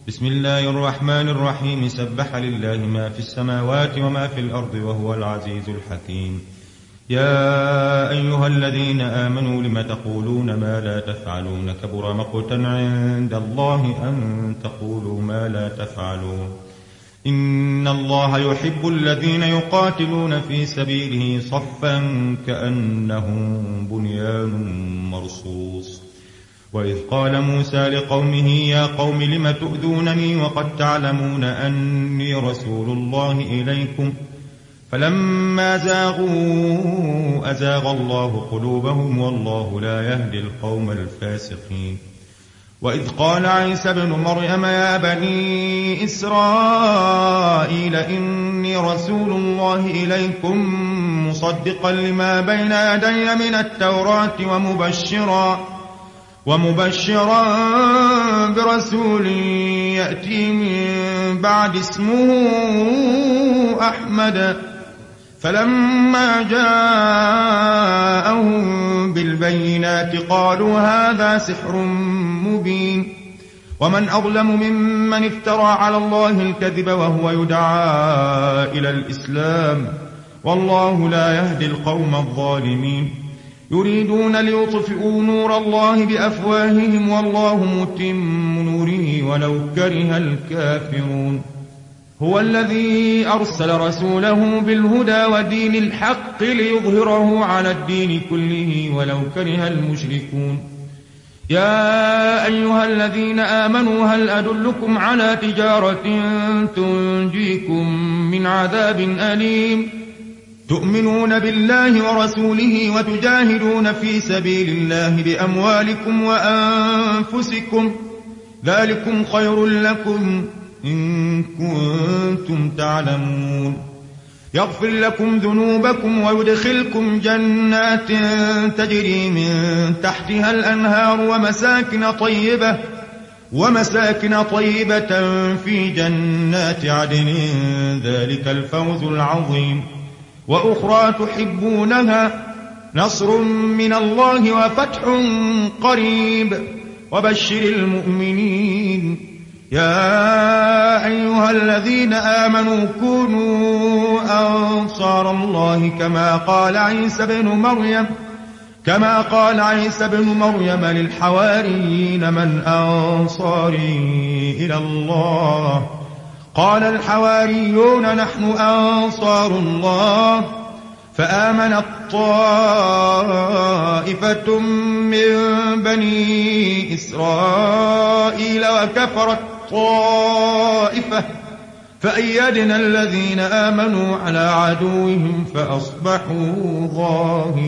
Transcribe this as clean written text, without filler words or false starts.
بسم الله الرحمن الرحيم. سبح لله ما في السماوات وما في الأرض وهو العزيز الحكيم. يا أيها الذين آمنوا لم تقولون ما لا تفعلون؟ كبر مقتا عند الله أن تقولوا ما لا تفعلون. إن الله يحب الذين يقاتلون في سبيله صفا كأنهم بنيان مرصوص. وإذ قال موسى لقومه يا قوم لم تؤذونني وقد تعلمون أني رسول الله إليكم فلما زاغوا أزاغ الله قلوبهم والله لا يهدي القوم الفاسقين. وإذ قال عيسى ابن مريم يا بني إسرائيل إني رسول الله إليكم مصدقا لما بين يدي من التوراة ومبشرا برسول يأتي من بعد اسمه أحمد. فلما جاءهم بالبينات قالوا هذا سحر مبين. ومن أظلم ممن افترى على الله الكذب وهو يدعى إلى الإسلام والله لا يهدي القوم الظالمين. يريدون ليطفئوا نور الله بأفواههم والله متم نوره ولو كره الكافرون. هو الذي أرسل رسوله بالهدى ودين الحق ليظهره على الدين كله ولو كره المشركون. يا أيها الذين آمنوا هل أدلكم على تجارة تنجيكم من عذاب أليم؟ تؤمنون بالله ورسوله وتجاهدون في سبيل الله بأموالكم وأنفسكم ذلكم خير لكم إن كنتم تعلمون. يغفر لكم ذنوبكم ويدخلكم جنات تجري من تحتها الأنهار ومساكن طيبة في جنات عدن ذلك الفوز العظيم. وأخرى تحبونها نصر من الله وفتح قريب وبشر المؤمنين. يا أيها الذين آمنوا كونوا أنصار الله كما قال عيسى بن مريم للحواريين من أنصاري إلى الله؟ قال الحواريون نحن أنصار الله. فآمنت طائفة من بني إسرائيل وكفرت طائفة فأيدنا الذين آمنوا على عدوهم فأصبحوا ظاهرين.